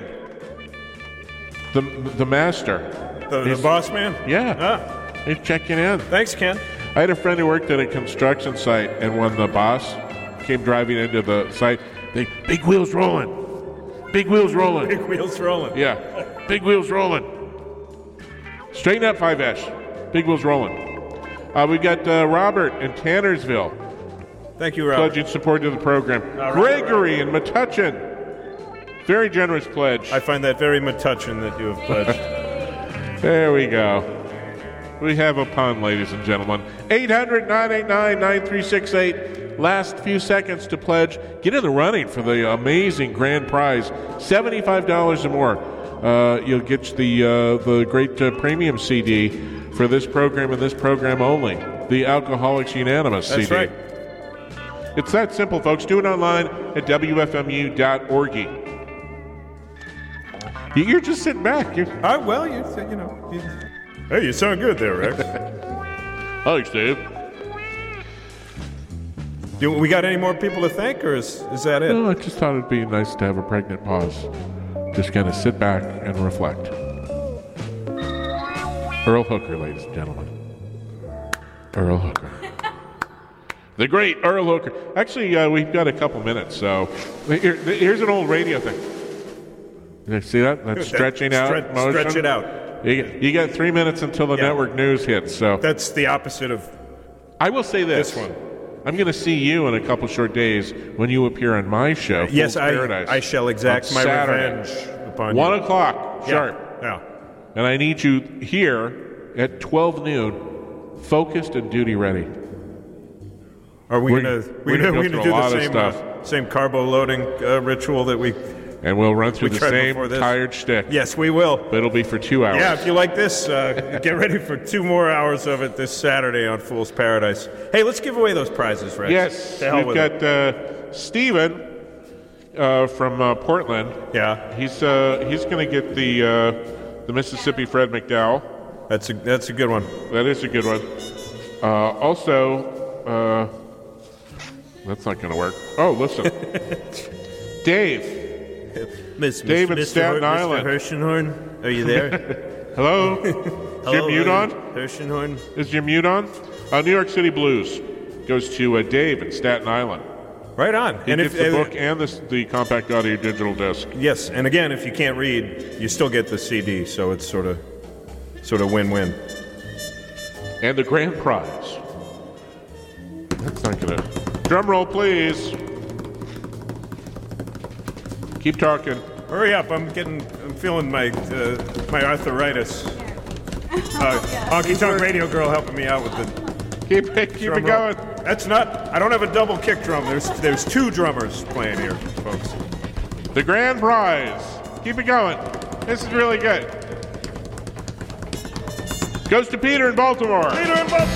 The the master. The, the He's- boss man? Yeah. Ah, He's checking in. thanks, Ken. I had a friend who worked at a construction site, and when the boss came driving into the site, they big wheels rolling. Big wheels rolling. Big wheels rolling. Yeah. Big wheels rolling. Straighten up, Five Ash. Big wheels rolling. Uh, we got uh, Robert in Tannersville. Thank you, Robert. Pledging support to the program. All right, Gregory in Metuchen. Very generous pledge. I find that very Metuchen that you have pledged. There we go. We have a pun, ladies and gentlemen. eight hundred, nine eight nine, nine three six eight. Last few seconds to pledge. Get in the running for the amazing grand prize. seventy-five dollars or more. Uh, you'll get the, uh, the great uh, premium C D for this program and this program only. The Alcoholics Unanimous That's C D. right. It's that simple, folks. Do it online at W F M U dot org. You're just sitting back. You're... I, well, you, you know. You, hey, you sound good there, Rex. Thanks, Dave. Do we got any more people to thank, or is, is that it? No, I just thought it'd be nice to have a pregnant pause. Just kind of sit back and reflect. Earl Hooker, ladies and gentlemen. Earl Hooker. The great Earl Hooker. Actually, uh, we've got a couple minutes, so here, here's an old radio thing. You see that? That's stretching out. Stretch, motion. stretch it out. You, you got three minutes until the Yeah. network news hits. So That's the opposite of I will say this. this one. I'm going to see you in a couple short days when you appear on my show. Yes, Fool's I, Paradise, I shall exact on my Saturday. revenge upon One you. o'clock Yeah, sharp. Yeah. And I need you here at twelve noon, focused and duty ready. Are we We're- going to we're we gonna gonna, go we through gonna a do lot the of same stuff. uh, same carbo loading uh, ritual that we And we'll run through we the tried same before this? tired shtick. Yes, we will. But it'll be for two hours. Yeah, if you like this, uh, get ready for two more hours of it this Saturday on Fool's Paradise. Hey, let's give away those prizes, Rex. Yes, To hell we've with got it. uh, Steven uh, from uh, Portland. Yeah, He's uh, he's going to get the uh, the Mississippi Fred McDowell. that's a that's a good one. That is a good one. Uh, also, uh, that's not going to work. Oh, listen, Dave. Miss, Dave in Mister Staten Her- Island. Mister Hershenhorn, are you there? Hello. Is Hello, your mute uh, on? Hershenhorn. Is your mute on? Uh, New York City Blues goes to uh, Dave in Staten Island. Right on. He and gets if the uh, book and the, the compact audio digital disc. yes, and again, if you can't read, you still get the C D, so it's sort of sort of win-win. And the grand prize. That's not going to... Drum roll, please. Keep talking. Hurry up! I'm getting, I'm feeling my uh, my arthritis. Uh, Honky Tonk Radio Girl helping me out with the Keep it, keep Drum it going. roll. That's not. I don't have a double kick drum. There's there's two drummers playing here, folks. The grand prize. Keep it going. This is really good. Goes to Peter in Baltimore. Peter in Baltimore.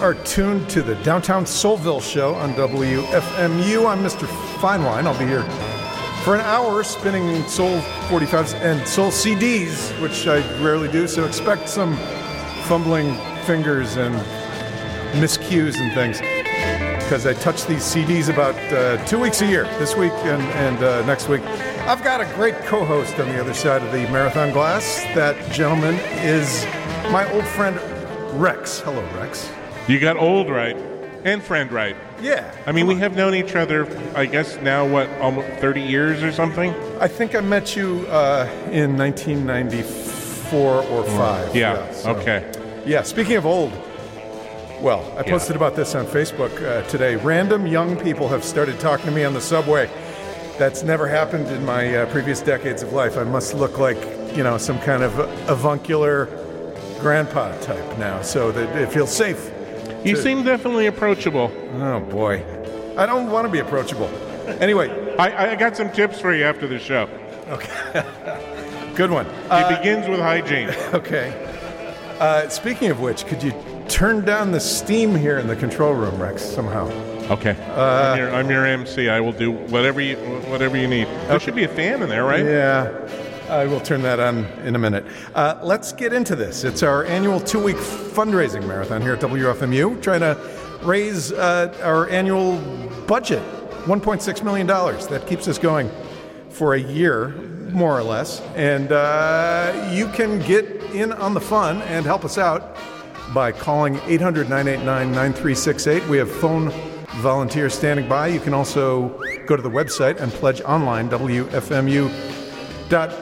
are tuned to the Downtown Soulville Show on W F M U. I'm Mister Finewine. I'll be here for an hour spinning Soul forty-fives and Soul C Ds, which I rarely do, so expect some fumbling fingers and miscues and things, because I touch these C Ds about uh, two weeks a year, this week and, and uh, next week. I've got a great co-host on the other side of the marathon glass. That gentleman is my old friend Rex. Hello, Rex. You got old right and friend right. Yeah. I mean, we have known each other, I guess now, what, almost thirty years or something? I think I met you uh, in nineteen ninety-four or five. Yeah, yeah so. Okay. Yeah, speaking of old, well, I posted yeah. about this on Facebook uh, today. Random young people have started talking to me on the subway. That's never happened in my uh, previous decades of life. I must look like, you know, some kind of avuncular grandpa type now, so that it feels safe. You to... seem definitely approachable. Oh, boy. I don't want to be approachable. Anyway. I, I got some tips for you after the show. Okay. Good one. It uh, begins with hygiene. Okay. Uh, speaking of which, could you turn down the steam here in the control room, Rex, somehow? Okay. Uh, I'm, your, I'm your M C. I will do whatever you whatever you need. There okay. should be a fan in there, right? Yeah. I will turn that on in a minute. Uh, let's get into this. It's our annual two-week fundraising marathon here at W F M U, trying to raise uh, our annual budget, one point six million dollars. That keeps us going for a year, more or less. And uh, you can get in on the fun and help us out by calling eight hundred, nine eight nine, nine three six eight. We have phone volunteers standing by. You can also go to the website and pledge online, W F M U dot